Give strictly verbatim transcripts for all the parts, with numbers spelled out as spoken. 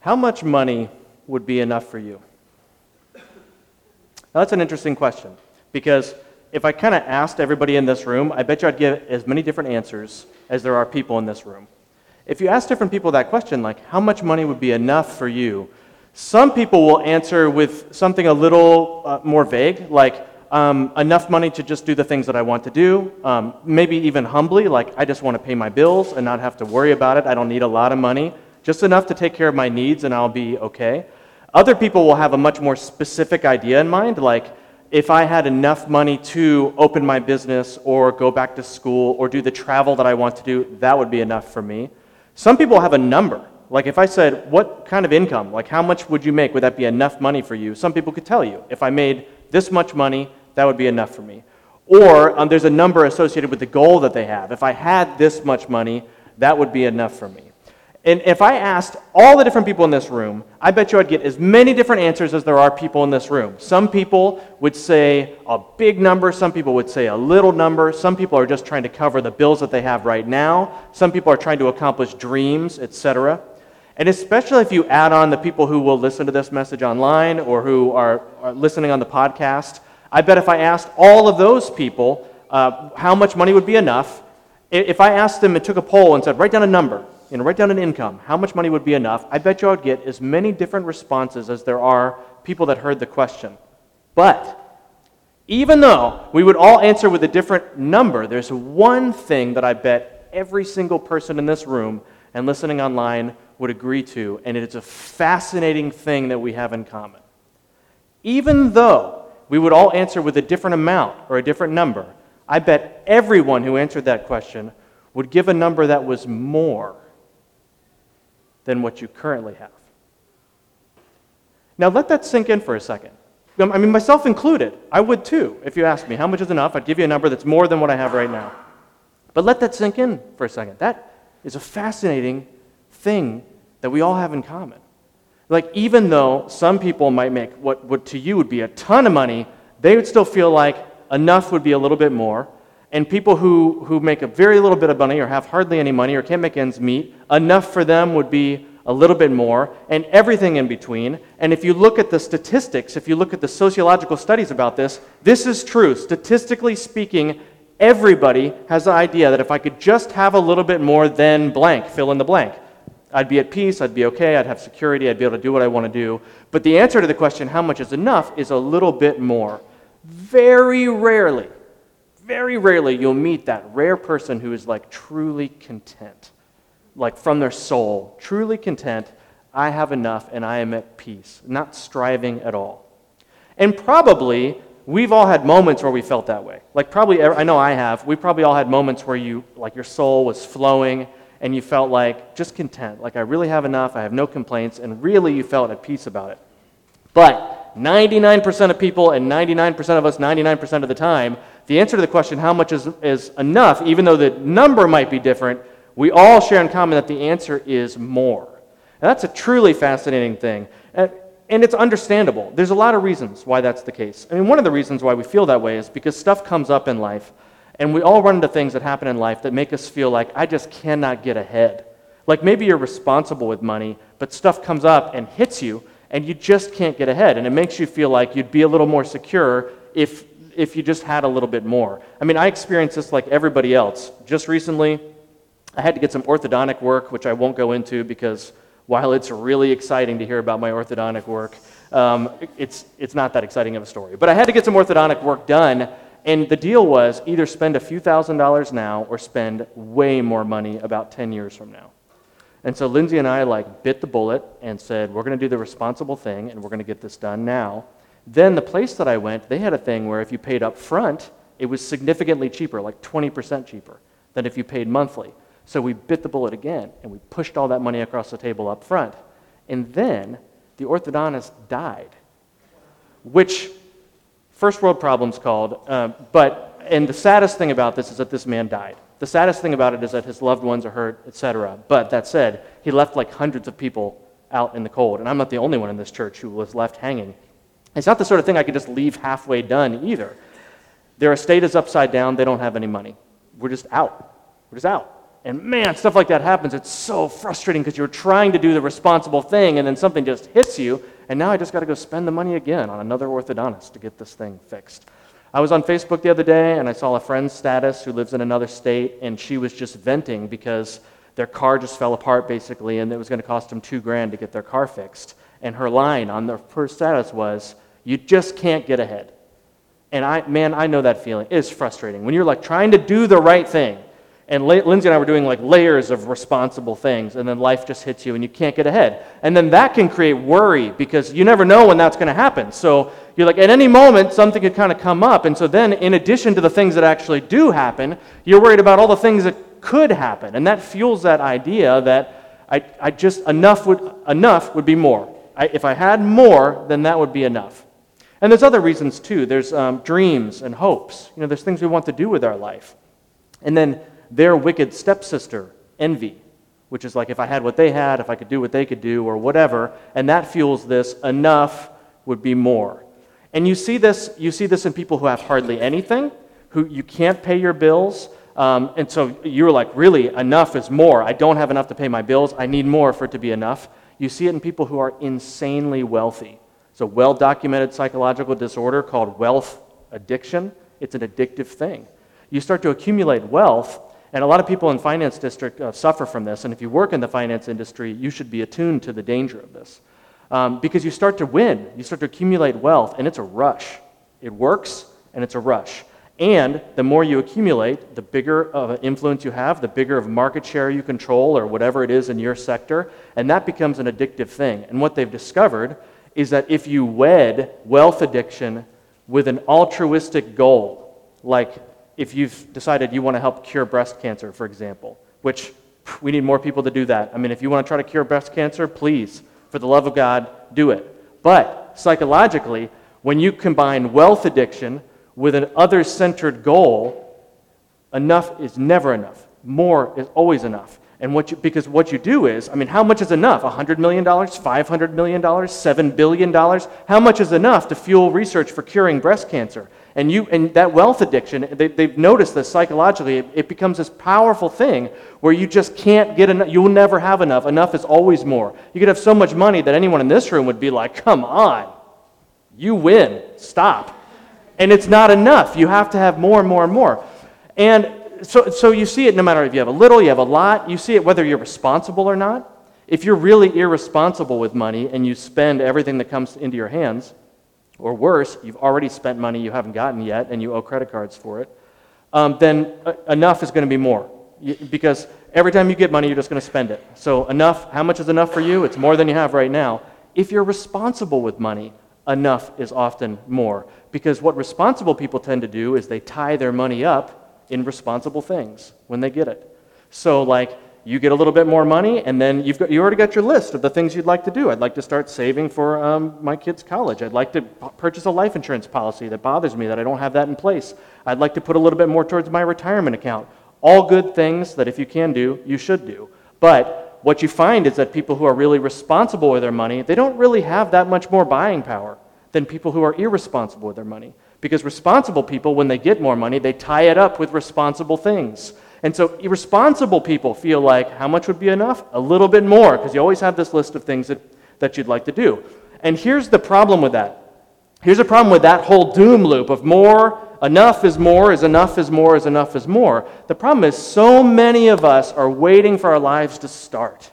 How much money would be enough for you? Now, that's an interesting question, because if I kind of asked everybody in this room, I bet you I'd get as many different answers as there are people in this room. If you ask different people that question, like how much money would be enough for you, some people will answer with something a little uh, more vague, like um, enough money to just do the things that I want to do, um, maybe even humbly, like I just want to pay my bills and not have to worry about it. I don't need a lot of money, just enough to take care of my needs and I'll be okay. Other people will have a much more specific idea in mind, like if I had enough money to open my business or go back to school or do the travel that I want to do, that would be enough for me. Some people have a number. Like if I said, what kind of income, like how much would you make? Would that be enough money for you? Some people could tell you, if I made this much money, that would be enough for me. Or um, there's a number associated with the goal that they have. If I had this much money, that would be enough for me. And if I asked all the different people in this room, I bet you I'd get as many different answers as there are people in this room. Some people would say a big number, some people would say a little number, some people are just trying to cover the bills that they have right now, some people are trying to accomplish dreams, et cetera. And especially if you add on the people who will listen to this message online or who are, are listening on the podcast, I bet if I asked all of those people uh, how much money would be enough, if I asked them and took a poll and said, write down a number, you know, write down an income, how much money would be enough, I bet you I would get as many different responses as there are people that heard the question. But even though we would all answer with a different number, there's one thing that I bet every single person in this room and listening online would agree to, and it's a fascinating thing that we have in common. Even though we would all answer with a different amount or a different number, I bet everyone who answered that question would give a number that was more than what you currently have. Now let that sink in for a second. I mean, myself included, I would too. If you asked me how much is enough, I'd give you a number that's more than what I have right now. But let that sink in for a second. That is a fascinating thing that we all have in common. Like, even though some people might make what, what to you would be a ton of money, they would still feel like enough would be a little bit more. And people who, who make a very little bit of money or have hardly any money or can't make ends meet, enough for them would be a little bit more, and everything in between. And if you look at the statistics, if you look at the sociological studies about this, this is true. Statistically speaking, everybody has the idea that if I could just have a little bit more than blank, fill in the blank, I'd be at peace, I'd be okay, I'd have security, I'd be able to do what I want to do. But the answer to the question, how much is enough, is a little bit more. Very rarely, very rarely you'll meet that rare person who is like truly content, like from their soul, truly content, I have enough and I am at peace, not striving at all. And probably we've all had moments where we felt that way. Like probably, I know I have, we probably all had moments where you, like your soul was flowing and you felt like just content, like I really have enough, I have no complaints, and really you felt at peace about it. But ninety-nine percent of people and ninety-nine percent of us ninety-nine percent of the time, the answer to the question, how much is, is enough, even though the number might be different, we all share in common that the answer is more. And that's a truly fascinating thing. And, and it's understandable. There's a lot of reasons why that's the case. I mean, one of the reasons why we feel that way is because stuff comes up in life, and we all run into things that happen in life that make us feel like, I just cannot get ahead. Like maybe you're responsible with money, but stuff comes up and hits you, and you just can't get ahead. And it makes you feel like you'd be a little more secure if, if you just had a little bit more. I mean, I experienced this like everybody else. Just recently, I had to get some orthodontic work, which I won't go into because while it's really exciting to hear about my orthodontic work, um, it's, it's not that exciting of a story. But I had to get some orthodontic work done, and the deal was either spend a few thousand dollars now or spend way more money about ten years from now. And so Lindsay and I like bit the bullet and said, we're going to do the responsible thing and we're going to get this done now. Then the place that I went, they had a thing where if you paid up front, it was significantly cheaper, like twenty percent cheaper than if you paid monthly. So we bit the bullet again and we pushed all that money across the table up front. And then the orthodontist died, which first world problems called, uh, but, and the saddest thing about this is that this man died. The saddest thing about it is that his loved ones are hurt, et cetera. But that said, he left like hundreds of people out in the cold, and I'm not the only one in this church who was left hanging. It's not the sort of thing I could just leave halfway done either. Their estate is upside down, they don't have any money. We're just out. We're just out. And man, stuff like that happens. It's so frustrating because you're trying to do the responsible thing and then something just hits you, and now I just got to go spend the money again on another orthodontist to get this thing fixed. I was on Facebook the other day and I saw a friend's status who lives in another state, and she was just venting because their car just fell apart basically, and it was going to cost them two grand to get their car fixed. And her line on the, her status was, "You just can't get ahead." And I, man, I know that feeling. It is frustrating when you're like trying to do the right thing. And Lindsay and I were doing like layers of responsible things, and then life just hits you and you can't get ahead. And then that can create worry because you never know when that's going to happen. So you're like, at any moment, something could kind of come up. And so then, in addition to the things that actually do happen, you're worried about all the things that could happen. And that fuels that idea that I, I just, enough would, enough would be more. I, if I had more, then that would be enough. And there's other reasons too. There's um, dreams and hopes. You know, there's things we want to do with our life. And then their wicked stepsister, envy, which is like if I had what they had, if I could do what they could do, or whatever, and that fuels this, enough would be more. And you see this, you see this in people who have hardly anything, who you can't pay your bills, um, and so you're like, really, enough is more. I don't have enough to pay my bills. I need more for it to be enough. You see it in people who are insanely wealthy. It's a well-documented psychological disorder called wealth addiction. It's an addictive thing. You start to accumulate wealth, and a lot of people in finance district uh, suffer from this, and if you work in the finance industry, you should be attuned to the danger of this. Um, because you start to win, you start to accumulate wealth, and it's a rush. It works, and it's a rush. And the more you accumulate, the bigger of an influence you have, the bigger of market share you control, or whatever it is in your sector, and that becomes an addictive thing. And what they've discovered is that if you wed wealth addiction with an altruistic goal, like if you've decided you want to help cure breast cancer, for example, which we need more people to do that. I mean, if you want to try to cure breast cancer, please, for the love of God, do it. But psychologically, when you combine wealth addiction with an other-centered goal, enough is never enough. More is always enough. And what you, because what you do is, I mean, how much is enough? one hundred million dollars, five hundred million dollars, seven billion dollars? How much is enough to fuel research for curing breast cancer? And you, and that wealth addiction, they, they've noticed this psychologically, it, it becomes this powerful thing where you just can't get enough, you'll never have enough. Enough is always more. You could have so much money that anyone in this room would be like, come on, you win, stop. And it's not enough. You have to have more and more and more. And so, so you see it no matter if you have a little, you have a lot, you see it whether you're responsible or not. If you're really irresponsible with money and you spend everything that comes into your hands, or worse, you've already spent money you haven't gotten yet and you owe credit cards for it, um, then uh, enough is going to be more. You, because every time you get money, you're just going to spend it. So enough, how much is enough for you? It's more than you have right now. If you're responsible with money, enough is often more. Because what responsible people tend to do is they tie their money up in responsible things when they get it. So like, you get a little bit more money, and then you've got, you already got your list of the things you'd like to do. I'd like to start saving for um, my kids' college. I'd like to p- purchase a life insurance policy that bothers me that I don't have that in place. I'd like to put a little bit more towards my retirement account. All good things that if you can do, you should do. But what you find is that people who are really responsible with their money, they don't really have that much more buying power than people who are irresponsible with their money. Because responsible people, when they get more money, they tie it up with responsible things. And so irresponsible people feel like, how much would be enough? A little bit more, because you always have this list of things that, that you'd like to do. And here's the problem with that. Here's the problem with that whole doom loop of more, enough is more, is enough is more, is enough is more. The problem is so many of us are waiting for our lives to start.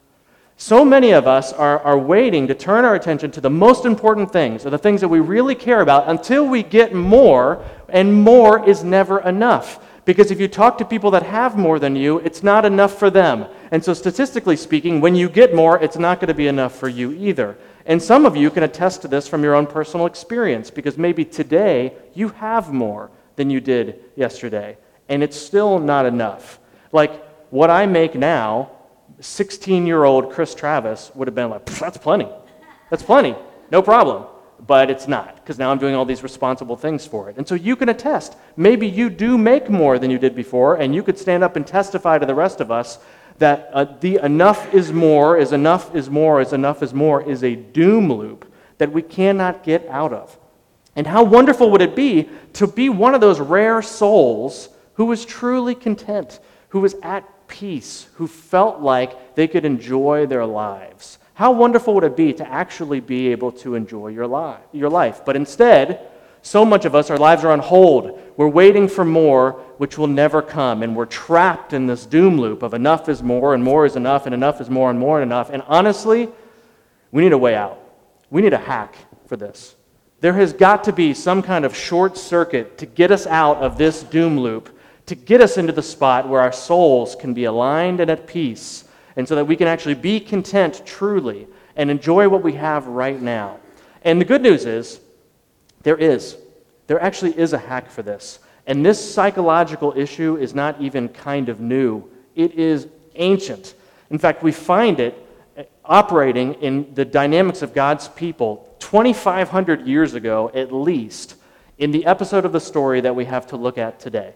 So many of us are, are waiting to turn our attention to the most important things, or the things that we really care about, until we get more, and more is never enough. Because if you talk to people that have more than you, it's not enough for them. And so statistically speaking, when you get more, it's not going to be enough for you either. And some of you can attest to this from your own personal experience, because maybe today you have more than you did yesterday, and it's still not enough. Like, what I make now, sixteen-year-old Chris Travis would have been like, that's plenty. That's plenty. No problem. But it's not, because now I'm doing all these responsible things for it. And so you can attest. Maybe you do make more than you did before, and you could stand up and testify to the rest of us that uh, the enough is more, is enough is more, is enough is more, is a doom loop that we cannot get out of. And how wonderful would it be to be one of those rare souls who is truly content, who is at peace, who felt like they could enjoy their lives. How wonderful would it be to actually be able to enjoy your life, your life? But instead, so much of us, our lives are on hold. We're waiting for more, which will never come, and we're trapped in this doom loop of enough is more, and more is enough, and enough is more, and more and enough. And honestly, we need a way out. We need a hack for this. There has got to be some kind of short circuit to get us out of this doom loop, to get us into the spot where our souls can be aligned and at peace, and so that we can actually be content truly and enjoy what we have right now. And the good news is, there is. There actually is a hack for this. And this psychological issue is not even kind of new. It is ancient. In fact, we find it operating in the dynamics of God's people twenty-five hundred years ago, at least, in the episode of the story that we have to look at today.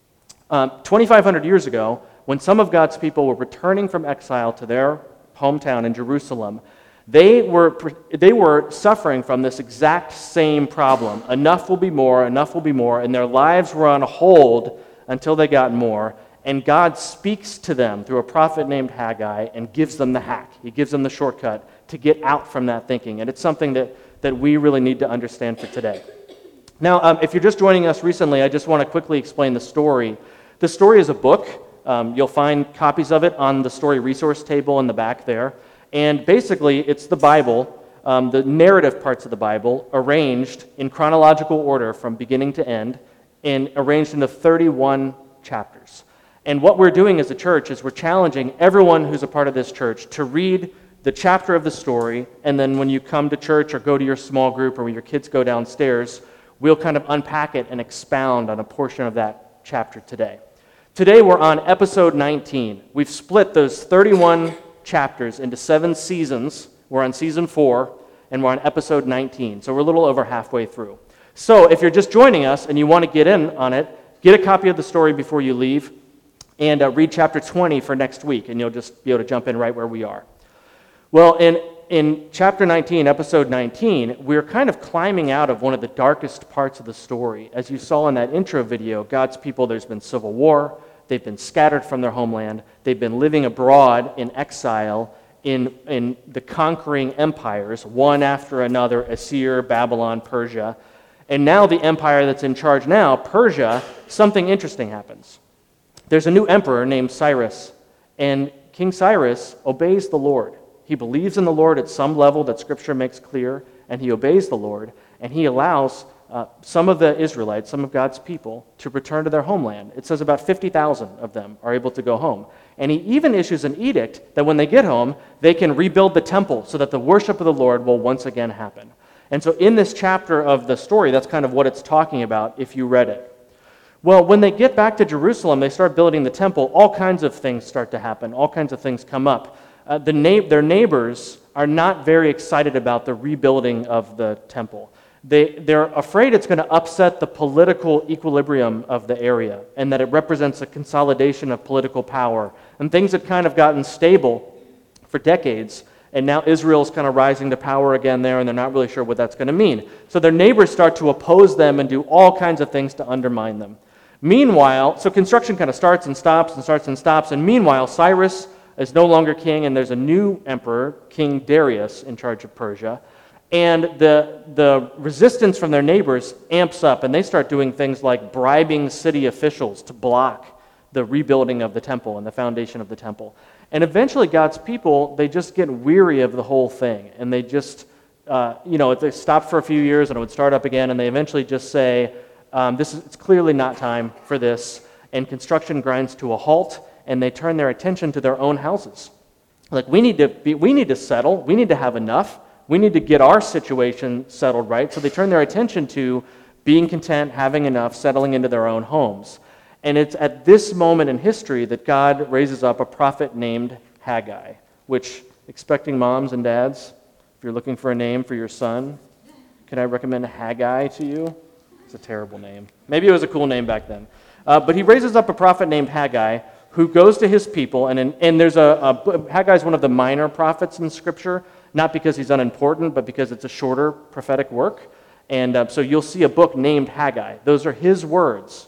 Um, twenty-five hundred years ago, when some of God's people were returning from exile to their hometown in Jerusalem, They were, they were suffering from this exact same problem. Enough will be more, enough will be more, and their lives were on hold until they got more. And God speaks to them through a prophet named Haggai and gives them the hack. He gives them the shortcut to get out from that thinking. And it's something that, that we really need to understand for today. Now, um, if you're just joining us recently, I just want to quickly explain the story. The story is a book. Um, you'll find copies of it on the story resource table in the back there. And basically, it's the Bible, um, the narrative parts of the Bible, arranged in chronological order from beginning to end, and arranged into thirty-one chapters. And what we're doing as a church is we're challenging everyone who's a part of this church to read the chapter of the story, and then when you come to church or go to your small group or when your kids go downstairs, we'll kind of unpack it and expound on a portion of that chapter today. Today, we're on episode nineteen. We've split those thirty-one chapters into seven seasons. We're on season four, and we're on episode nineteen. So we're a little over halfway through. So if you're just joining us and you want to get in on it, get a copy of the story before you leave, and uh, read chapter twenty for next week, and you'll just be able to jump in right where we are. Well, in, in chapter nineteen, episode nineteen, we're kind of climbing out of one of the darkest parts of the story. As you saw in that intro video, God's people, there's been civil war. They've been scattered from their homeland. They've been living abroad in exile in, in the conquering empires, one after another, Assyria, Babylon, Persia. And now the empire that's in charge now, Persia, something interesting happens. There's a new emperor named Cyrus, and King Cyrus obeys the Lord. He believes in the Lord at some level that Scripture makes clear, and he obeys the Lord, and he allows Uh, some of the Israelites, some of God's people, to return to their homeland. It says about fifty thousand of them are able to go home. And he even issues an edict that when they get home, they can rebuild the temple so that the worship of the Lord will once again happen. And so in this chapter of the story, that's kind of what it's talking about if you read it. Well, when they get back to Jerusalem, they start building the temple, all kinds of things start to happen, all kinds of things come up. Uh, the na- their neighbors are not very excited about the rebuilding of the temple. They, they're afraid it's going to upset the political equilibrium of the area and that it represents a consolidation of political power. And things had kind of gotten stable for decades, and now Israel's kind of rising to power again there, and they're not really sure what that's going to mean. So their neighbors start to oppose them and do all kinds of things to undermine them. Meanwhile, so construction kind of starts and stops and starts and stops, and meanwhile, Cyrus is no longer king, and there's a new emperor, King Darius, in charge of Persia. And the, the resistance from their neighbors amps up, and they start doing things like bribing city officials to block the rebuilding of the temple and the foundation of the temple. And eventually God's people, they just get weary of the whole thing, and they just, uh, you know, they stop for a few years and it would start up again, and they eventually just say, um, this is, it's clearly not time for this, and construction grinds to a halt, and they turn their attention to their own houses. Like, we need to be, we need to settle, we need to have enough, we need to get our situation settled right. So they turn their attention to being content, having enough, settling into their own homes. And it's at this moment in history that God raises up a prophet named Haggai, which, expecting moms and dads, if you're looking for a name for your son, can I recommend Haggai to you? It's a terrible name. Maybe it was a cool name back then. Uh, but he raises up a prophet named Haggai who goes to his people, and, in, and there's a, a Haggai is one of the minor prophets in Scripture, not because he's unimportant, but because it's a shorter prophetic work. And uh, so you'll see a book named Haggai. Those are his words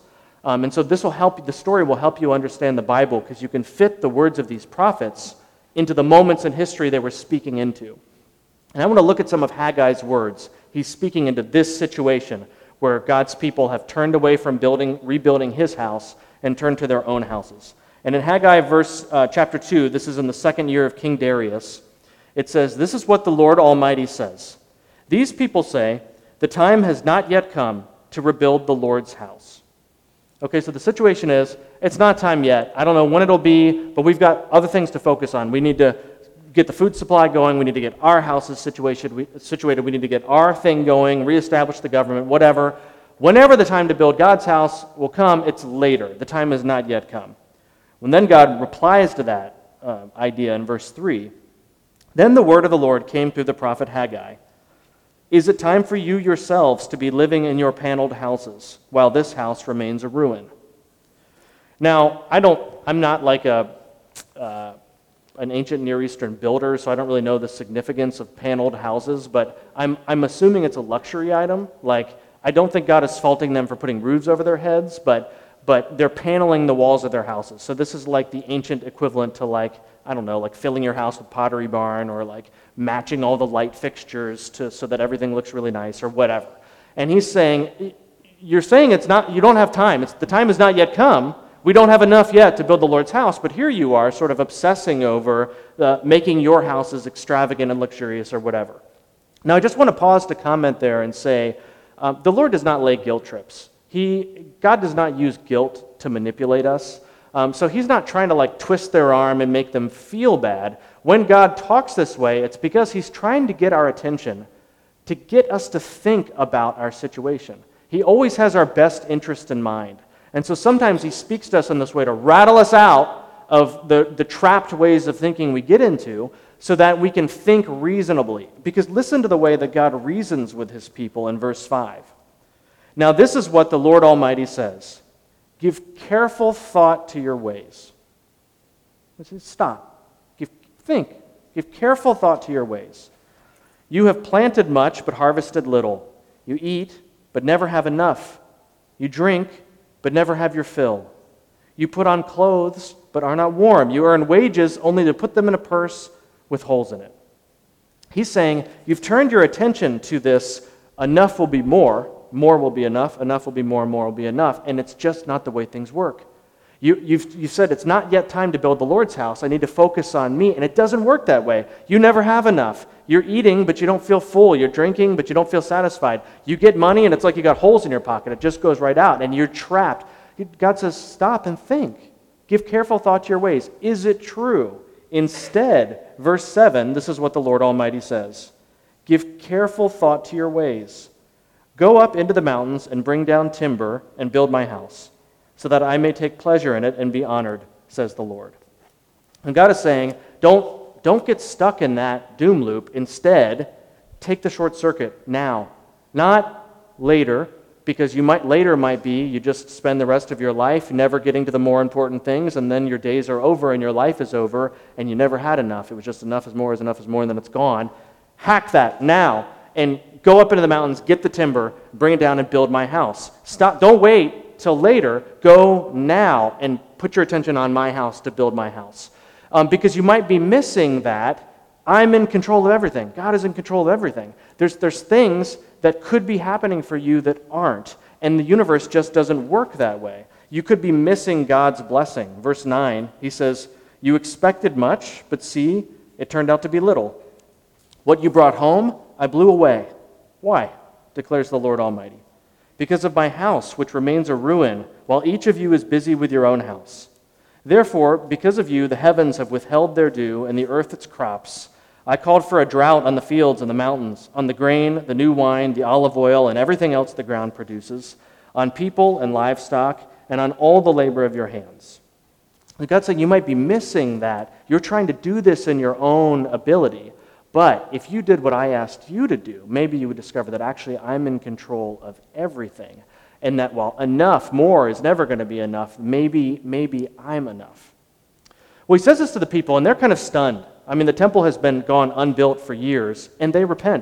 Um, and so this will help, the story will help you understand the Bible because you can fit the words of these prophets into the moments in history they were speaking into. And I want to look at some of Haggai's words. He's speaking into this situation where God's people have turned away from building, rebuilding his house and turned to their own houses. And in Haggai verse uh, chapter two, this is in the second year of King Darius, it says, "This is what the Lord Almighty says. These people say, the time has not yet come to rebuild the Lord's house." Okay, so the situation is, it's not time yet. I don't know when it'll be, but we've got other things to focus on. We need to get the food supply going. We need to get our houses situated. We, situated. We need to get our thing going, reestablish the government, whatever. Whenever the time to build God's house will come, it's later. The time has not yet come. When then God replies to that uh, idea in verse three, "Then the word of the Lord came through the prophet Haggai. Is it time for you yourselves to be living in your paneled houses while this house remains a ruin?" Now, I don't, I'm not like a, uh, an ancient Near Eastern builder, so I don't really know the significance of paneled houses, but I'm, I'm assuming it's a luxury item. Like, I don't think God is faulting them for putting roofs over their heads, but but they're paneling the walls of their houses. So this is like the ancient equivalent to like, I don't know, like filling your house with Pottery Barn or like matching all the light fixtures to so that everything looks really nice or whatever. And he's saying, you're saying it's not, you don't have time. It's, the time has not yet come. We don't have enough yet to build the Lord's house, but here you are sort of obsessing over the, making your houses extravagant and luxurious or whatever. Now, I just want to pause to comment there and say, um, the Lord does not lay guilt trips. He, God does not use guilt to manipulate us. Um, so he's not trying to like twist their arm and make them feel bad. When God talks this way, it's because he's trying to get our attention, to get us to think about our situation. He always has our best interest in mind. And so sometimes he speaks to us in this way to rattle us out of the, the trapped ways of thinking we get into so that we can think reasonably. Because listen to the way that God reasons with his people in verse five. "Now this is what the Lord Almighty says. Give careful thought to your ways." This is stop. Give, think. Give careful thought to your ways. "You have planted much but harvested little. You eat but never have enough. You drink but never have your fill. You put on clothes but are not warm. You earn wages only to put them in a purse with holes in it." He's saying, you've turned your attention to this, enough will be more, more will be enough, enough will be more, more will be enough, and it's just not the way things work. You, you've, you said, it's not yet time to build the Lord's house, I need to focus on me, and it doesn't work that way. You never have enough. You're eating, but you don't feel full. You're drinking, but you don't feel satisfied. You get money, and it's like you got holes in your pocket. It just goes right out, and you're trapped. God says, stop and think. Give careful thought to your ways. Is it true? Instead, verse seven, this is what the Lord Almighty says. "Give careful thought to your ways. Go up into the mountains and bring down timber and build my house, so that I may take pleasure in it and be honored, says the Lord." And God is saying, don't, don't get stuck in that doom loop. Instead, take the short circuit now, not later, because you might later might be you just spend the rest of your life never getting to the more important things, and then your days are over and your life is over, and you never had enough. It was just enough is more is enough is more, and then it's gone. Hack that now and go up into the mountains, get the timber, bring it down and build my house. Stop. Don't wait till later. Go now and put your attention on my house to build my house. Um, because you might be missing that. I'm in control of everything. God is in control of everything. There's, there's things that could be happening for you that aren't. And the universe just doesn't work that way. You could be missing God's blessing. Verse nine, he says, "You expected much, but see, it turned out to be little. What you brought home, I blew away. Why? Declares the Lord Almighty. Because of my house, which remains a ruin, while each of you is busy with your own house. Therefore, because of you, the heavens have withheld their dew, and the earth its crops. I called for a drought on the fields and the mountains, on the grain, the new wine, the olive oil, and everything else the ground produces, on people and livestock, and on all the labor of your hands." And God's saying you might be missing that. You're trying to do this in your own ability. But if you did what I asked you to do, maybe you would discover that actually I'm in control of everything. And that while enough, more is never going to be enough, maybe, maybe I'm enough. Well, he says this to the people, and they're kind of stunned. I mean, the temple has been gone unbuilt for years, and they repent.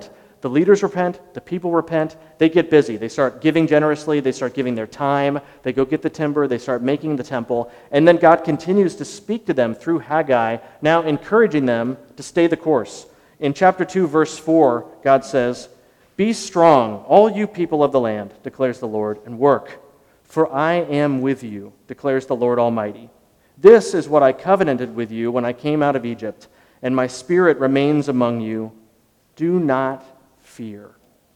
The leaders repent, the people repent, they get busy. They start giving generously, they start giving their time, they go get the timber, they start making the temple, and then God continues to speak to them through Haggai, now encouraging them to stay the course. In chapter two, verse four, God says, "Be strong, all you people of the land, declares the Lord, and work, for I am with you, declares the Lord Almighty. This is what I covenanted with you when I came out of Egypt, and my spirit remains among you. Do not fear."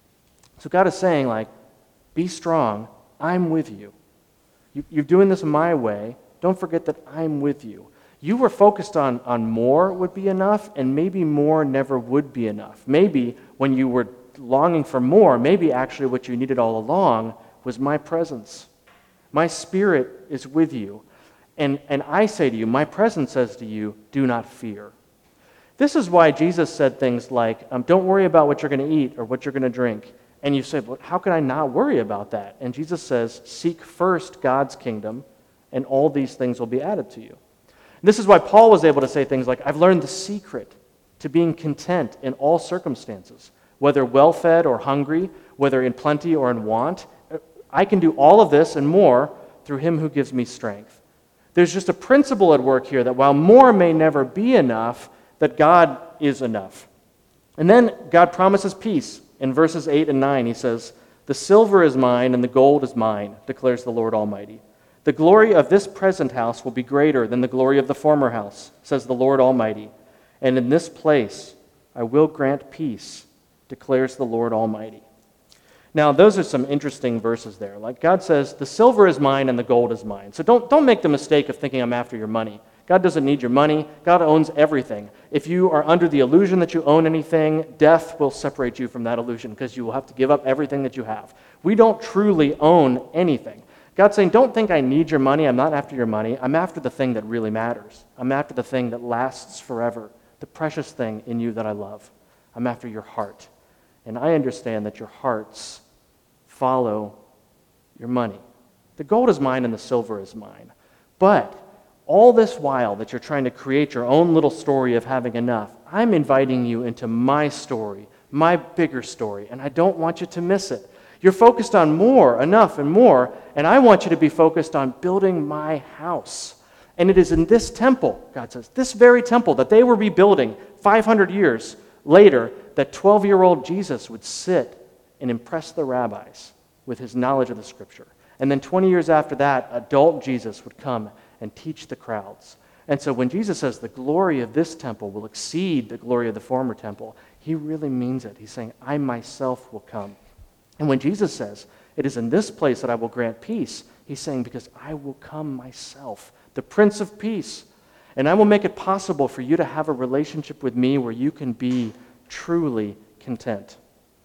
So God is saying, like, be strong. I'm with you. you. You're doing this my way. Don't forget that I'm with you. You were focused on, on more would be enough, and maybe more never would be enough. Maybe when you were longing for more, maybe actually what you needed all along was my presence. My spirit is with you. And, and I say to you, my presence says to you, do not fear. This is why Jesus said things like, um, don't worry about what you're going to eat or what you're going to drink. And you say, well, how can I not worry about that? And Jesus says, seek first God's kingdom, and all these things will be added to you. This is why Paul was able to say things like, I've learned the secret to being content in all circumstances, whether well-fed or hungry, whether in plenty or in want. I can do all of this and more through him who gives me strength. There's just a principle at work here that while more may never be enough, that God is enough. And then God promises peace. In verses eight and nine, he says, "The silver is mine and the gold is mine, declares the Lord Almighty. The glory of this present house will be greater than the glory of the former house, says the Lord Almighty. And in this place I will grant peace, declares the Lord Almighty." Now, those are some interesting verses there. Like God says, the silver is mine and the gold is mine. So don't, don't make the mistake of thinking I'm after your money. God doesn't need your money. God owns everything. If you are under the illusion that you own anything, death will separate you from that illusion because you will have to give up everything that you have. We don't truly own anything. God's saying, don't think I need your money. I'm not after your money. I'm after the thing that really matters. I'm after the thing that lasts forever, the precious thing in you that I love. I'm after your heart. And I understand that your hearts follow your money. The gold is mine and the silver is mine. But all this while that you're trying to create your own little story of having enough, I'm inviting you into my story, my bigger story, and I don't want you to miss it. You're focused on more, enough, and more, and I want you to be focused on building my house. And it is in this temple, God says, this very temple that they were rebuilding five hundred years later, that twelve-year-old Jesus would sit and impress the rabbis with his knowledge of the Scripture. And then twenty years after that, adult Jesus would come and teach the crowds. And so when Jesus says the glory of this temple will exceed the glory of the former temple, he really means it. He's saying, I myself will come. And when Jesus says, it is in this place that I will grant peace, he's saying, because I will come myself, the Prince of Peace, and I will make it possible for you to have a relationship with me where you can be truly content.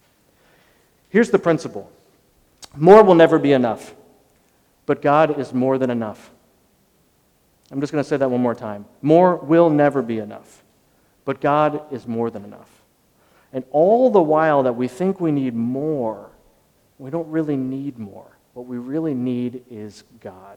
Here's the principle. More will never be enough, but God is more than enough. I'm just going to say that one more time. More will never be enough, but God is more than enough. And all the while that we think we need more, we don't really need more. What we really need is God.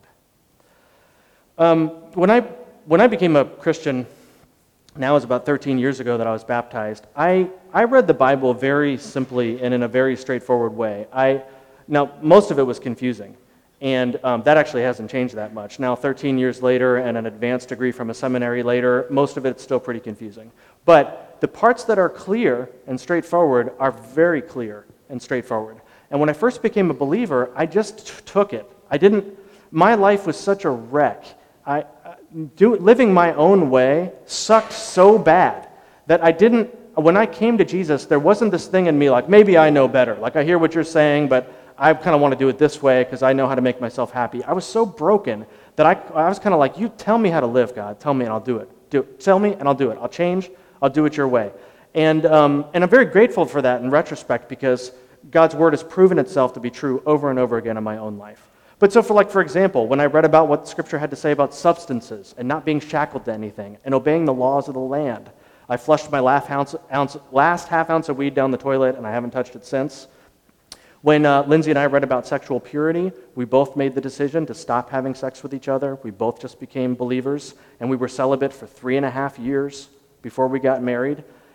Um, when I when I became a Christian, now it was about thirteen years ago that I was baptized, I, I read the Bible very simply and in a very straightforward way. I Now, most of it was confusing. And um, that actually hasn't changed that much. Now, thirteen years later and an advanced degree from a seminary later, most of it's still pretty confusing. But the parts that are clear and straightforward are very clear and straightforward. And when I first became a believer, I just t- took it. I didn't, my life was such a wreck. I, uh, do, living my own way sucked so bad that I didn't, when I came to Jesus, there wasn't this thing in me like, maybe I know better. Like, I hear what you're saying, but I kind of want to do it this way because I know how to make myself happy. I was so broken that I, I was kind of like, you tell me how to live, God. Tell me and I'll do it. Do it. Tell me and I'll do it. I'll change. I'll do it your way. And, um, and I'm very grateful for that in retrospect because God's word has proven itself to be true over and over again in my own life. But so for like, for example, when I read about what Scripture had to say about substances and not being shackled to anything and obeying the laws of the land, I flushed my last, ounce, ounce, last half ounce of weed down the toilet and I haven't touched it since. When uh, Lindsay and I read about sexual purity, we both made the decision to stop having sex with each other. We both just became believers, and we were celibate for three and a half years before we got married.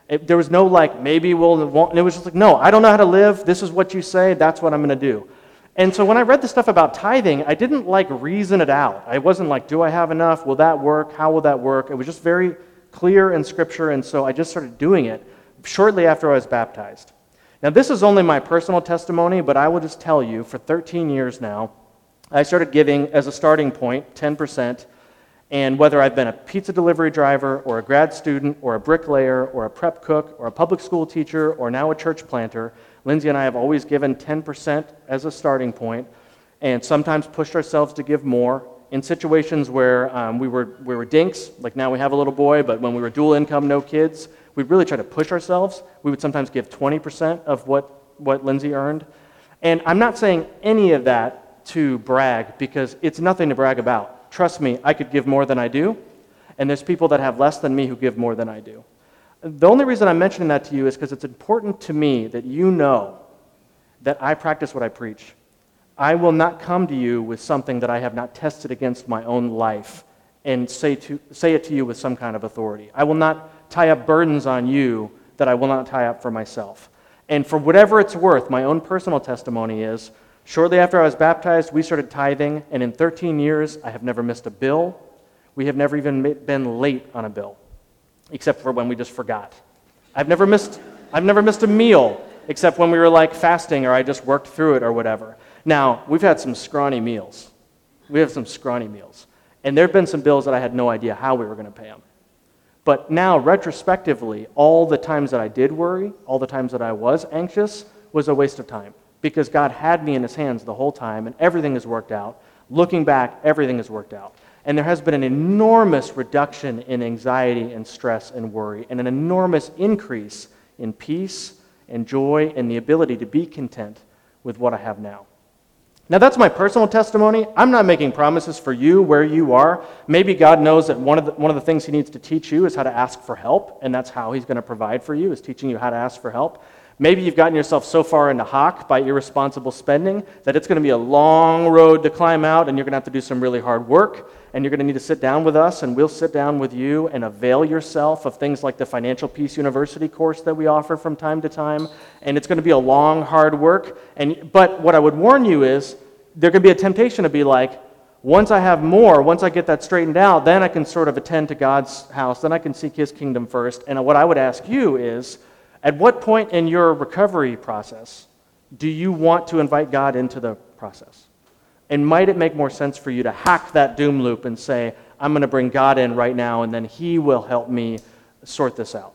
It, there was no like, maybe we'll, won't. It was just like, no, I don't know how to live. This is what you say. That's what I'm going to do. And so when I read the stuff about tithing, I didn't like reason it out. I wasn't like, do I have enough? Will that work? How will that work? It was just very clear in Scripture, and so I just started doing it shortly after I was baptized. Now, this is only my personal testimony, but I will just tell you, for thirteen years now, I started giving as a starting point ten percent, and whether I've been a pizza delivery driver or a grad student or a bricklayer or a prep cook or a public school teacher or now a church planter, Lindsay and I have always given ten percent as a starting point, and sometimes pushed ourselves to give more in situations where um, we were we were dinks, like now we have a little boy, but when we were dual income, no kids, we'd really try to push ourselves. We would sometimes give twenty percent of what, what Lindsay earned. And I'm not saying any of that to brag, because it's nothing to brag about. Trust me, I could give more than I do, and there's people that have less than me who give more than I do. The only reason I'm mentioning that to you is because it's important to me that you know that I practice what I preach. I will not come to you with something that I have not tested against my own life and say to say it to you with some kind of authority. I will not tie up burdens on you that I will not tie up for myself. And for whatever it's worth, my own personal testimony is, shortly after I was baptized, we started tithing, and in thirteen years, I have never missed a bill. We have never even been late on a bill, except for when we just forgot. I've never missed I've never missed a meal, except when we were like fasting or I just worked through it or whatever. Now, we've had some scrawny meals. We have some scrawny meals. And there have been some bills that I had no idea how we were going to pay them. But now, retrospectively, all the times that I did worry, all the times that I was anxious, was a waste of time, because God had me in his hands the whole time, and everything has worked out. Looking back, everything has worked out. And there has been an enormous reduction in anxiety and stress and worry, and an enormous increase in peace and joy and the ability to be content with what I have now. Now, that's my personal testimony. I'm not making promises for you where you are. Maybe God knows that one of the, one of the things he needs to teach you is how to ask for help, and that's how he's going to provide for you, is teaching you how to ask for help. Maybe you've gotten yourself so far into hock by irresponsible spending that it's going to be a long road to climb out, and you're going to have to do some really hard work, and you're going to need to sit down with us, and we'll sit down with you and avail yourself of things like the Financial Peace University course that we offer from time to time, and it's going to be a long, hard work. And but what I would warn you is there could be a temptation to be like, once I have more, once I get that straightened out, then I can sort of attend to God's house, then I can seek his kingdom first. And what I would ask you is, at what point in your recovery process do you want to invite God into the process? And might it make more sense for you to hack that doom loop and say, I'm going to bring God in right now, and then he will help me sort this out?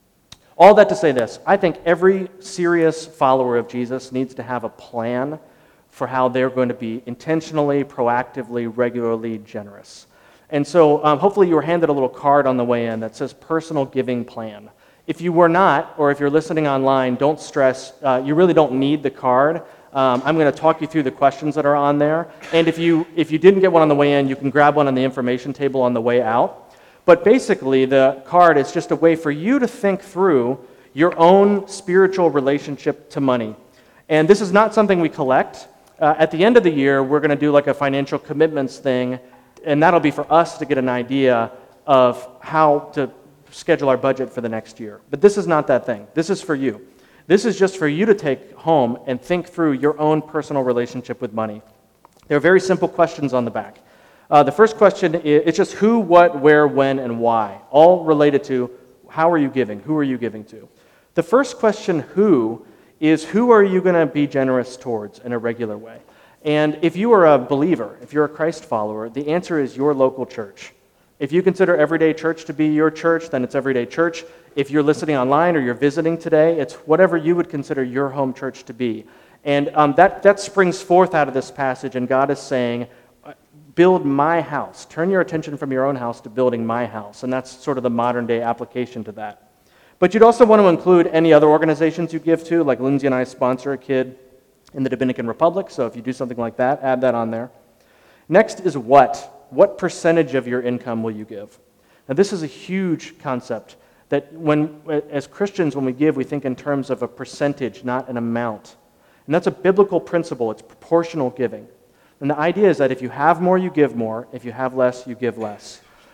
All that to say this, I think every serious follower of Jesus needs to have a plan for how they're going to be intentionally, proactively, regularly generous. And so um, hopefully you were handed a little card on the way in that says personal giving plan. If you were not, or if you're listening online, don't stress. Uh, you really don't need the card. Um, I'm going to talk you through the questions that are on there. And if you if you didn't get one on the way in, you can grab one on the information table on the way out. But basically, the card is just a way for you to think through your own spiritual relationship to money. And this is not something we collect. Uh, at the end of the year, we're going to do like a financial commitments thing, and that'll be for us to get an idea of how to schedule our budget for the next year. But this is not that thing. This is for you. This is just for you to take home and think through your own personal relationship with money. There are very simple questions on the back. Uh, the first question is it's just who, what, where, when, and why, all related to how are you giving, who are you giving to. The first question, who, is who are you going to be generous towards in a regular way? And if you are a believer, if you're a Christ follower, the answer is your local church. If you consider Everyday Church to be your church, then it's Everyday Church. If you're listening online or you're visiting today, it's whatever you would consider your home church to be. And um, that, that springs forth out of this passage, and God is saying, build my house. Turn your attention from your own house to building my house. And that's sort of the modern day application to that. But you'd also want to include any other organizations you give to, like Lindsay and I sponsor a kid in the Dominican Republic, so if you do something like that, add that on there. Next is what. What percentage of your income will you give? Now, this is a huge concept that when, as Christians, when we give, we think in terms of a percentage, not an amount. And that's a biblical principle. It's proportional giving. And the idea is that if you have more, you give more. If you have less, you give less.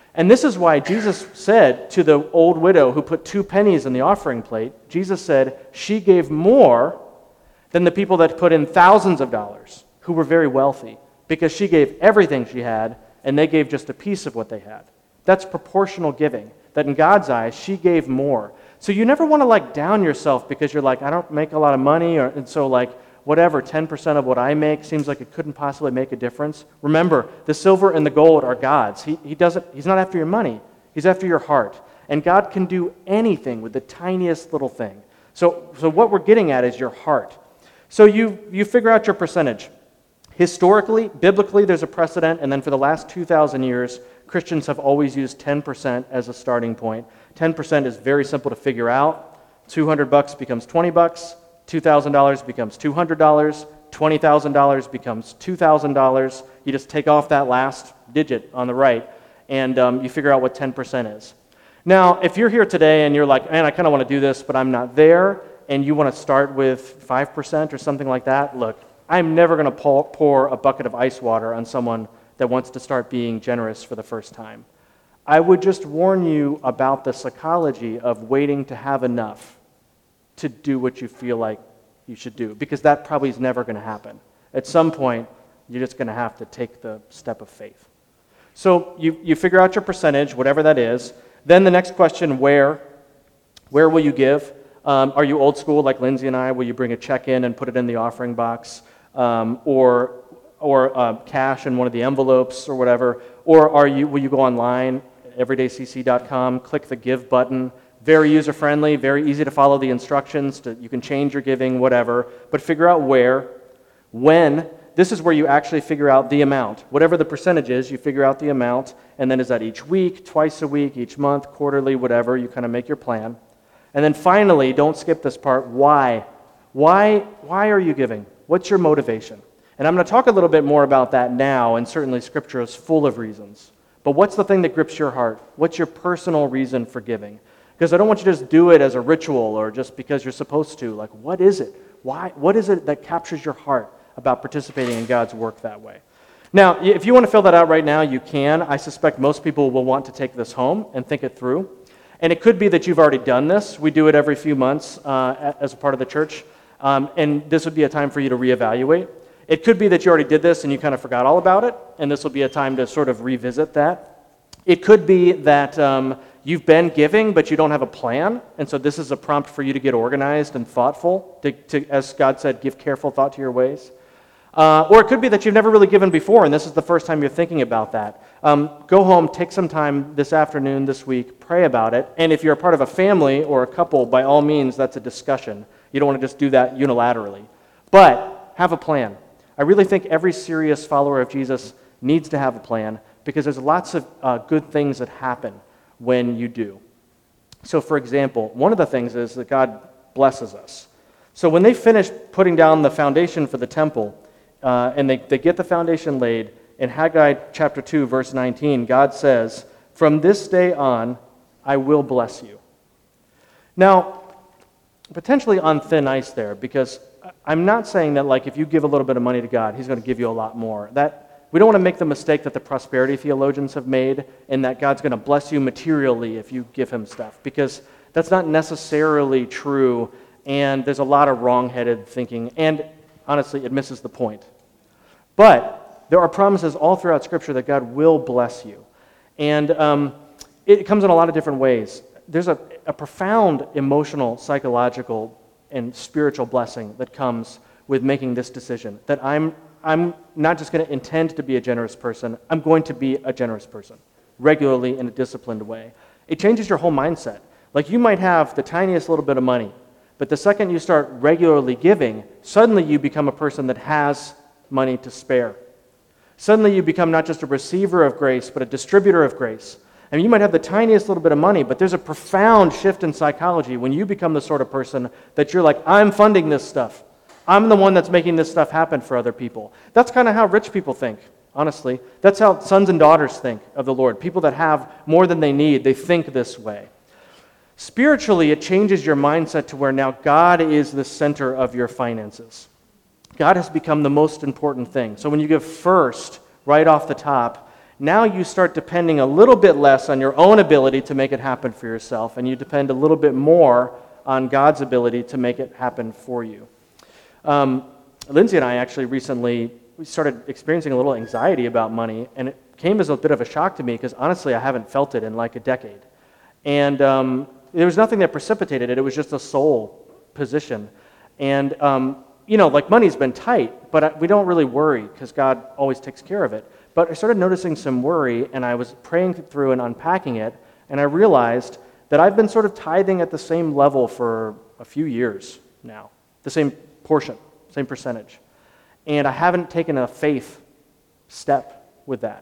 And this is why Jesus said to the old widow who put two pennies in the offering plate, Jesus said she gave more than the people that put in thousands of dollars, who were very wealthy, because she gave everything she had, and they gave just a piece of what they had. That's proportional giving, that in God's eyes, she gave more. So you never want to like down yourself because you're like, I don't make a lot of money, or, and so like, whatever, ten percent of what I make seems like it couldn't possibly make a difference. Remember, the silver and the gold are God's. He, he doesn't, he's not after your money. He's after your heart. And God can do anything with the tiniest little thing. So, so what we're getting at is your heart. So you, you figure out your percentage. Historically, biblically, there's a precedent, and then for the last two thousand years, Christians have always used ten percent as a starting point. ten percent is very simple to figure out. two hundred bucks becomes twenty bucks. two thousand dollars becomes two hundred dollars, twenty thousand dollars becomes two thousand dollars. You just take off that last digit on the right, and um, you figure out what ten percent is. Now, if you're here today and you're like, man, I kind of want to do this, but I'm not there, and you want to start with five percent or something like that, look, I'm never going to pour, pour a bucket of ice water on someone that wants to start being generous for the first time. I would just warn you about the psychology of waiting to have enough to do what you feel like you should do, because that probably is never going to happen. At some point, you're just going to have to take the step of faith. So you, you figure out your percentage, whatever that is. Then the next question, where? Where will you give? Um, are you old school like Lindsay and I? Will you bring a check in and put it in the offering box? Um, or or uh, cash in one of the envelopes or whatever? Or are you? Will you go online, everyday c c dot com, click the give button? Very user-friendly, very easy to follow the instructions. To, you can change your giving, whatever, but figure out where, when. This is where you actually figure out the amount. Whatever the percentage is, you figure out the amount, and then is that each week, twice a week, each month, quarterly, whatever, you kind of make your plan. And then finally, don't skip this part, why? Why, why are you giving? What's your motivation? And I'm going to talk a little bit more about that now, and certainly Scripture is full of reasons. But what's the thing that grips your heart? What's your personal reason for giving? Because I don't want you to just do it as a ritual or just because you're supposed to. Like, what is it? Why? What is it that captures your heart about participating in God's work that way? Now, if you want to fill that out right now, you can. I suspect most people will want to take this home and think it through. And it could be that you've already done this. We do it every few months uh, as a part of the church. Um, and this would be a time for you to reevaluate. It could be that you already did this and you kind of forgot all about it, and this will be a time to sort of revisit that. It could be that um, you've been giving, but you don't have a plan, and so this is a prompt for you to get organized and thoughtful, to, to as God said, give careful thought to your ways. Uh, or it could be that you've never really given before, and this is the first time you're thinking about that. Um, go home, take some time this afternoon, this week, pray about it, and if you're a part of a family or a couple, by all means, that's a discussion. You don't want to just do that unilaterally. But have a plan. I really think every serious follower of Jesus needs to have a plan, because there's lots of uh, good things that happen when you do. So, for example, one of the things is that God blesses us. So when they finish putting down the foundation for the temple, uh, and they, they get the foundation laid, in Haggai chapter two, verse nineteen, God says, "From this day on, I will bless you." Now, potentially on thin ice there, because I'm not saying that like if you give a little bit of money to God, He's going to give you a lot more. That we don't want to make the mistake that the prosperity theologians have made, in that God's going to bless you materially if you give Him stuff, because that's not necessarily true, and there's a lot of wrong-headed thinking, and honestly, it misses the point. But there are promises all throughout Scripture that God will bless you, and um, it comes in a lot of different ways. There's a, a profound emotional, psychological, and spiritual blessing that comes with making this decision, that I'm I'm not just going to intend to be a generous person, I'm going to be a generous person, regularly in a disciplined way. It changes your whole mindset. Like, you might have the tiniest little bit of money, but the second you start regularly giving, suddenly you become a person that has money to spare. Suddenly you become not just a receiver of grace, but a distributor of grace. I mean, you might have the tiniest little bit of money, but there's a profound shift in psychology when you become the sort of person that you're like, I'm funding this stuff. I'm the one that's making this stuff happen for other people. That's kind of how rich people think, honestly. That's how sons and daughters think of the Lord. People that have more than they need, they think this way. Spiritually, it changes your mindset to where now God is the center of your finances. God has become the most important thing. So when you give first, right off the top, now you start depending a little bit less on your own ability to make it happen for yourself, and you depend a little bit more on God's ability to make it happen for you. Um, Lindsay and I actually recently we started experiencing a little anxiety about money, and it came as a bit of a shock to me because honestly I haven't felt it in like a decade. And um, there was nothing that precipitated it. It was just a soul position. And, um, you know, like money's been tight, but I, we don't really worry because God always takes care of it. But I started noticing some worry, and I was praying through and unpacking it, and I realized that I've been sort of tithing at the same level for a few years now, the same portion, same percentage. And I haven't taken a faith step with that.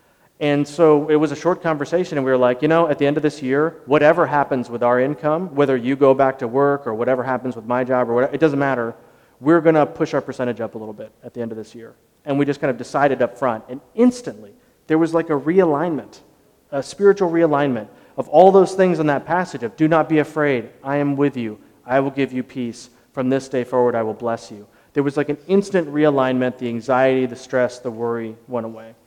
And so it was a short conversation, and we were like, you know, at the end of this year, whatever happens with our income, whether you go back to work or whatever happens with my job or whatever, it doesn't matter, we're going to push our percentage up a little bit at the end of this year. And we just kind of decided up front, and instantly there was like a realignment, a spiritual realignment of all those things in that passage of do not be afraid, I am with you, I will give you peace, from this day forward I will bless you. There was like an instant realignment, the anxiety, the stress, the worry went away.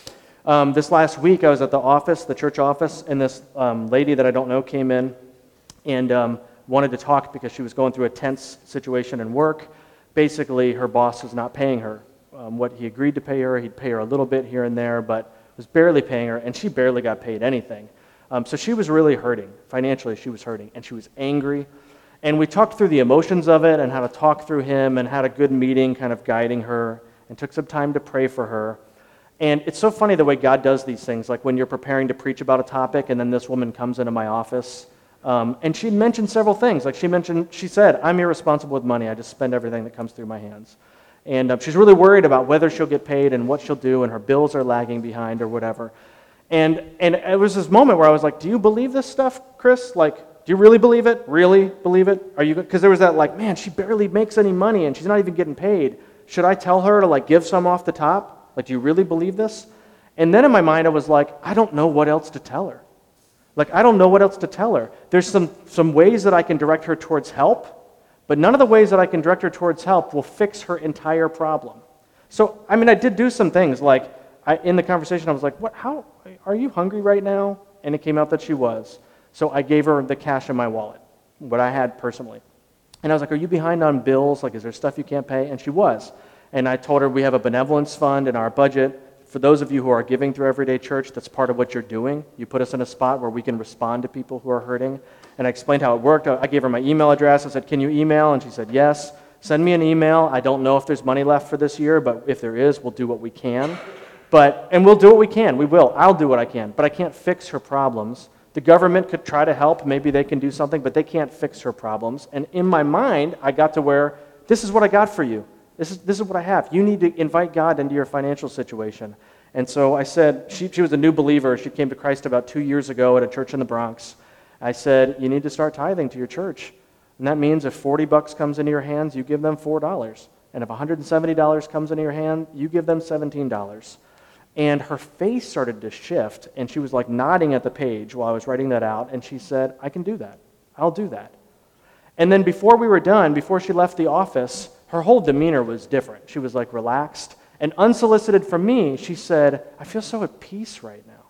Um, this last week I was at the office, the church office, and this um, lady that I don't know came in and um, wanted to talk because she was going through a tense situation in work. Basically, her boss was not paying her um, what he agreed to pay her. He'd pay her a little bit here and there, but was barely paying her, and she barely got paid anything. Um, so she was really hurting. Financially, she was hurting, and she was angry. And we talked through the emotions of it and how to talk through him and had a good meeting kind of guiding her and took some time to pray for her. And it's so funny the way God does these things, like when you're preparing to preach about a topic and then this woman comes into my office um, and she mentioned several things. Like she mentioned, she said, I'm irresponsible with money. I just spend everything that comes through my hands. And um, she's really worried about whether she'll get paid and what she'll do, and her bills are lagging behind or whatever. And and it was this moment where I was like, do you believe this stuff, Chris? Like, do you really believe it? Really believe it? Are you? Because there was that like, man, she barely makes any money and she's not even getting paid. Should I tell her to like give some off the top? Like, do you really believe this? And then in my mind, I was like, I don't know what else to tell her. Like, I don't know what else to tell her. There's some some ways that I can direct her towards help, but none of the ways that I can direct her towards help will fix her entire problem. So, I mean, I did do some things. Like, I, in the conversation, I was like, "What? How? Are you hungry right now?" And it came out that she was. So I gave her the cash in my wallet, what I had personally. And I was like, are you behind on bills? Like, is there stuff you can't pay? And she was. And I told her we have a benevolence fund in our budget. For those of you who are giving through Everyday Church, that's part of what you're doing. You put us in a spot where we can respond to people who are hurting. And I explained how it worked. I gave her my email address. I said, can you email? And she said, yes. Send me an email. I don't know if there's money left for this year, but if there is, we'll do what we can. But, and we'll do what we can. We will. I'll do what I can. But I can't fix her problems. The government could try to help. Maybe they can do something, but they can't fix her problems. And in my mind, I got to where, this is what I got for you. This is this is what I have. You need to invite God into your financial situation. And so I said, she, she was a new believer. She came to Christ about two years ago at a church in the Bronx. I said, you need to start tithing to your church. And that means if forty bucks comes into your hands, you give them four dollars. And if one hundred seventy dollars comes into your hand, you give them seventeen dollars. And her face started to shift, and she was like nodding at the page while I was writing that out, and she said, I can do that. I'll do that. And then before we were done, before she left the office, her whole demeanor was different. She was like relaxed. And unsolicited from me, she said, I feel so at peace right now.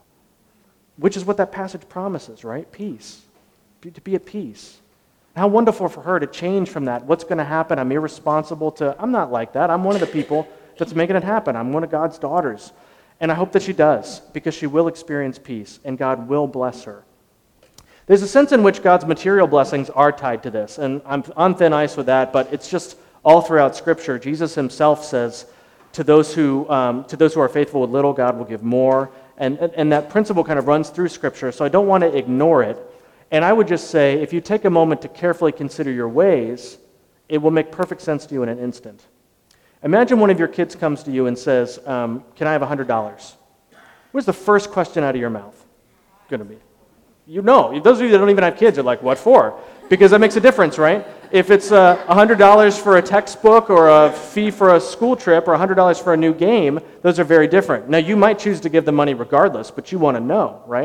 Which is what that passage promises, right? Peace. Be, to be at peace. How wonderful for her to change from that. What's going to happen? I'm irresponsible to, I'm not like that. I'm one of the people that's making it happen. I'm one of God's daughters. And I hope that she does, because she will experience peace, and God will bless her. There's a sense in which God's material blessings are tied to this, and I'm on thin ice with that, but it's just all throughout Scripture. Jesus himself says, to those who um, to those who are faithful with little, God will give more, and, and, and that principle kind of runs through Scripture, so I don't want to ignore it. And I would just say, if you take a moment to carefully consider your ways, it will make perfect sense to you in an instant. Imagine one of your kids comes to you and says, um, can I have one hundred dollars? What's the first question out of your mouth going to be? You know, those of you that don't even have kids are like, what for? Because that makes a difference, right? If it's uh, one hundred dollars for a textbook or a fee for a school trip or one hundred dollars for a new game, those are very different. Now, you might choose to give the money regardless, but you want to know, right?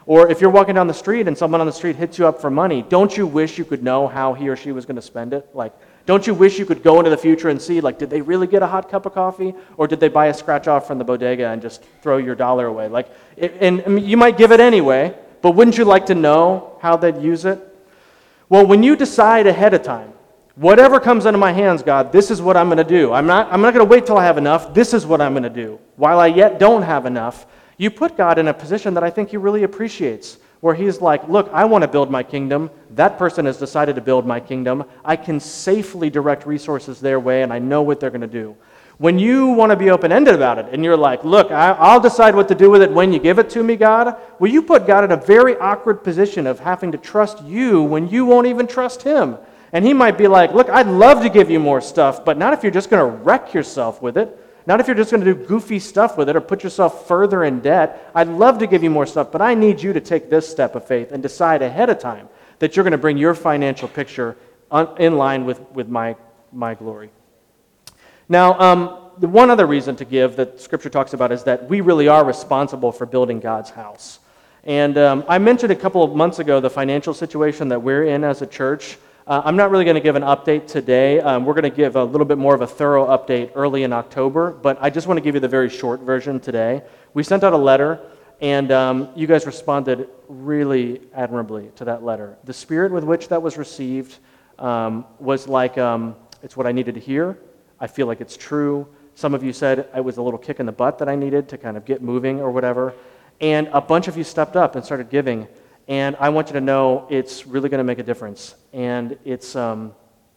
Or if you're walking down the street and someone on the street hits you up for money, don't you wish you could know how he or she was going to spend it? Like, don't you wish you could go into the future and see, like, did they really get a hot cup of coffee? Or did they buy a scratch off from the bodega and just throw your dollar away? Like, it, and I mean, you might give it anyway, but wouldn't you like to know how they'd use it? Well, when you decide ahead of time, whatever comes into my hands, God, this is what I'm going to do. I'm not, I'm not going to wait till I have enough. This is what I'm going to do. While I yet don't have enough, you put God in a position that I think he really appreciates, where he's like, look, I want to build my kingdom. That person has decided to build my kingdom. I can safely direct resources their way, and I know what they're going to do. When you want to be open-ended about it, and you're like, look, I, I'll decide what to do with it when you give it to me, God, well, you put God in a very awkward position of having to trust you when you won't even trust him. And he might be like, look, I'd love to give you more stuff, but not if you're just going to wreck yourself with it. Not if you're just going to do goofy stuff with it or put yourself further in debt. I'd love to give you more stuff, but I need you to take this step of faith and decide ahead of time that you're going to bring your financial picture on, in line with, with my, my glory. Now, um, the one other reason to give that Scripture talks about is that we really are responsible for building God's house. And um, I mentioned a couple of months ago the financial situation that we're in as a church. Uh, I'm not really going to give an update today. Um, we're going to give a little bit more of a thorough update early in October, but I just want to give you the very short version today. We sent out a letter, and um, you guys responded really admirably to that letter. The spirit with which that was received um, was like, um, it's what I needed to hear. I feel like it's true. Some of you said it was a little kick in the butt that I needed to kind of get moving or whatever. And a bunch of you stepped up and started giving. And I want you to know it's really going to make a difference. And it's, um,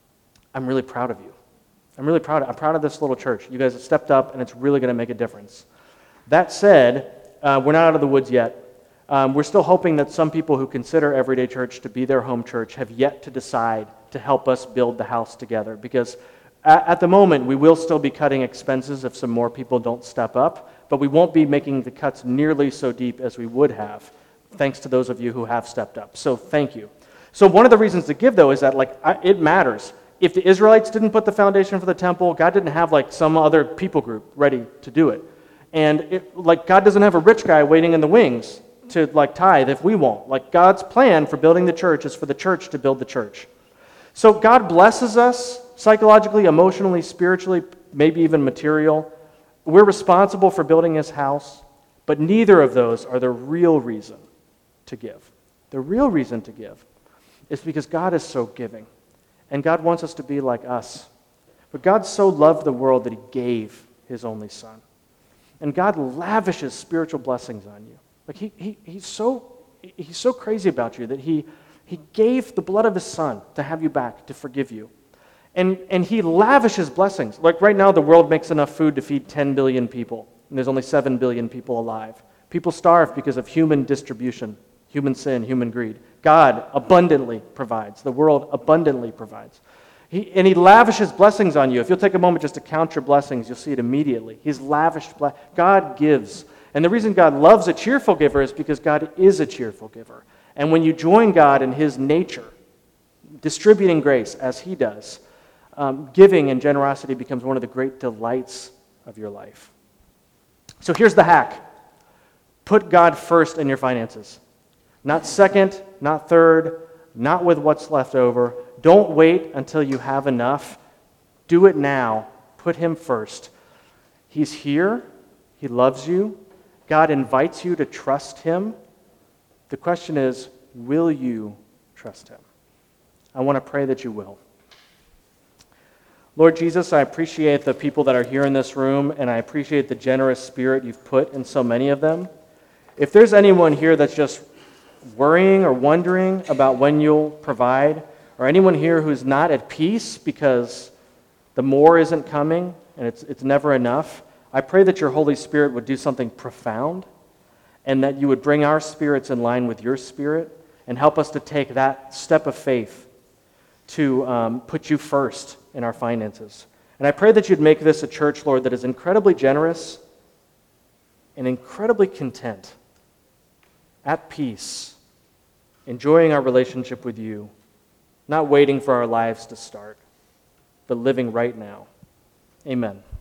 I'm really proud of you. I'm really proud of, I'm proud of this little church. You guys have stepped up, and it's really going to make a difference. That said, uh, we're not out of the woods yet. Um, we're still hoping that some people who consider Everyday Church to be their home church have yet to decide to help us build the house together. Because at, at the moment, we will still be cutting expenses if some more people don't step up, but we won't be making the cuts nearly so deep as we would have, thanks to those of you who have stepped up. So thank you. So one of the reasons to give, though, is that like I, it matters. If the Israelites didn't put the foundation for the temple, God didn't have like some other people group ready to do it. And it, like God doesn't have a rich guy waiting in the wings to like tithe if we won't. Like God's plan for building the church is for the church to build the church. So God blesses us psychologically, emotionally, spiritually, maybe even material. We're responsible for building his house, but neither of those are the real reason to give. The real reason to give is because God is so giving, and God wants us to be like us. But God so loved the world that he gave his only son. And God lavishes spiritual blessings on you. Like he, he he's so he's so crazy about you that he he gave the blood of his son to have you back, to forgive you. And and he lavishes blessings. Like right now the world makes enough food to feed ten billion people, and there's only seven billion people alive. People starve because of human distribution. Human sin, human greed. God abundantly provides. The world abundantly provides. He, and he lavishes blessings on you. If you'll take a moment just to count your blessings, you'll see it immediately. He's lavished. Ble- God gives. And the reason God loves a cheerful giver is because God is a cheerful giver. And when you join God in his nature, distributing grace as he does, um, giving and generosity becomes one of the great delights of your life. So here's the hack. Put God first in your finances. Not second, not third, not with what's left over. Don't wait until you have enough. Do it now. Put him first. He's here. He loves you. God invites you to trust him. The question is, will you trust him? I want to pray that you will. Lord Jesus, I appreciate the people that are here in this room, and I appreciate the generous spirit you've put in so many of them. If there's anyone here that's just worrying or wondering about when you'll provide, or anyone here who's not at peace because the more isn't coming and it's it's never enough, I pray that your Holy Spirit would do something profound, and that you would bring our spirits in line with your spirit and help us to take that step of faith to um, put you first in our finances. And I pray that you'd make this a church, Lord, that is incredibly generous and incredibly content, at peace, enjoying our relationship with you, not waiting for our lives to start, but living right now. Amen.